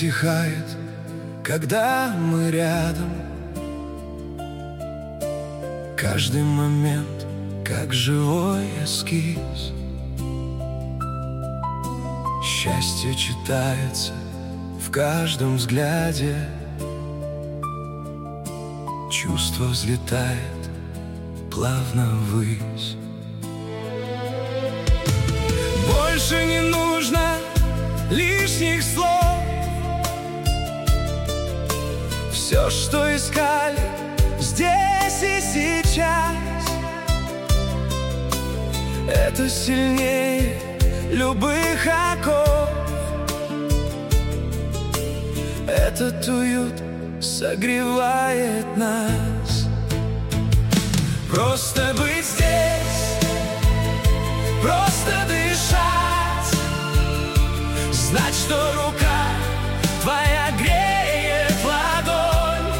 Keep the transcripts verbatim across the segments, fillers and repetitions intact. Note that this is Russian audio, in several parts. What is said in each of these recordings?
утихает, когда мы рядом. Каждый момент, как живой эскиз. Счастье читается в каждом взгляде. Чувство взлетает плавно ввысь. Больше не нужно лишних слов. Все, что искали здесь и сейчас, это сильнее любых оков. Этот уют согревает нас. Просто быть здесь, просто дышать, знать, что рука твоя греет ладонь.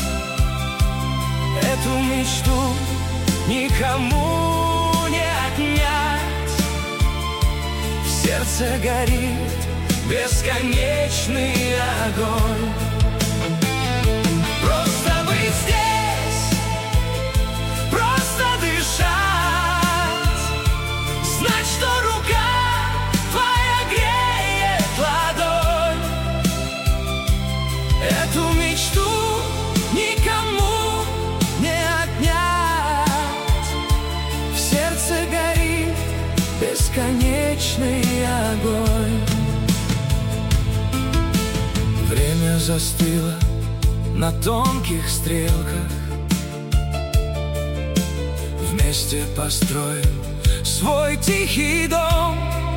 Эту мечту никому не отнять. В сердце горит бесконечный огонь. Просто быть здесь, просто дышать, знать, что рука твоя греет ладонь. Эту мечту никому не отнять. В сердце горит бесконечный огонь. Время застыло на тонких стрелках. Вместе построим свой тихий дом.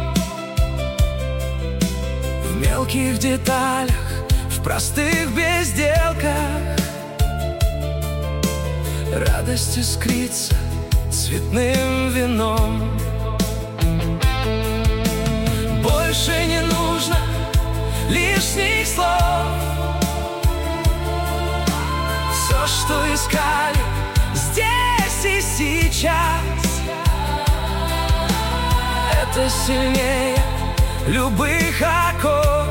В мелких деталях, в простых безделках радость искрится цветным вином. Больше не нужно лишних слов. Все, что искали здесь и сейчас, это сильнее любых оков.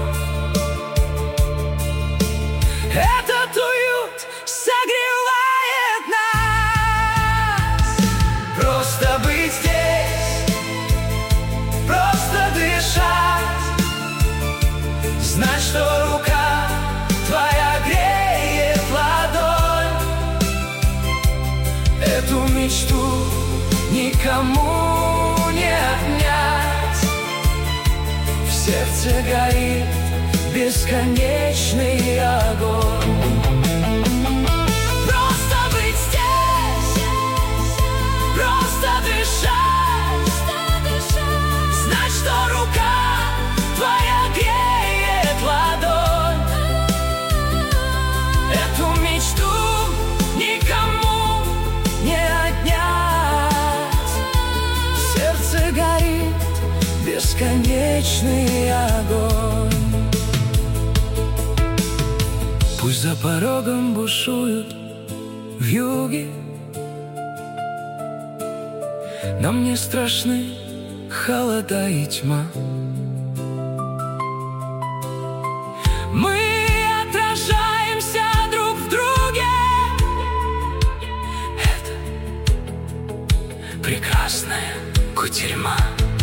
Этот уют согревает нас. Просто быть здесь, просто дышать, знать, что рука твоя греет ладонь. Эту мечту никому не отнять. В сердце горит бесконечный огонь. Просто быть здесь, просто дышать, знать, что рука твоя греет ладонь. Эту мечту никому не отнять. В сердце горит бесконечный огонь. Пусть за порогом бушуют вьюги, нам не страшны холода и тьма. Мы отражаемся друг в друге. Это прекрасная кутерьма.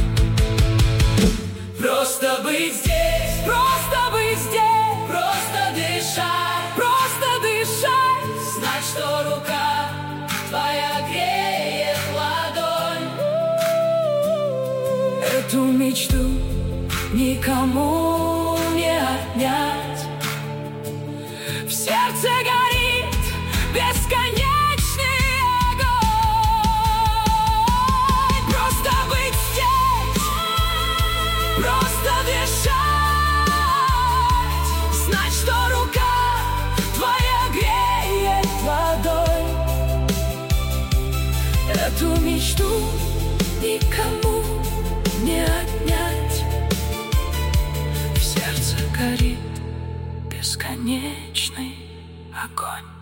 Просто быть здесь, просто быть здесь, просто дышать, просто дышать, знать, что рука твоя греет ладонь. Эту мечту никому не отнять. В сердце горит бесконечный огонь. Просто быть здесь, просто дышать, знать, что рука твоя греет ладонь. Эту мечту никому не отнять. В сердце горит бесконечный огонь.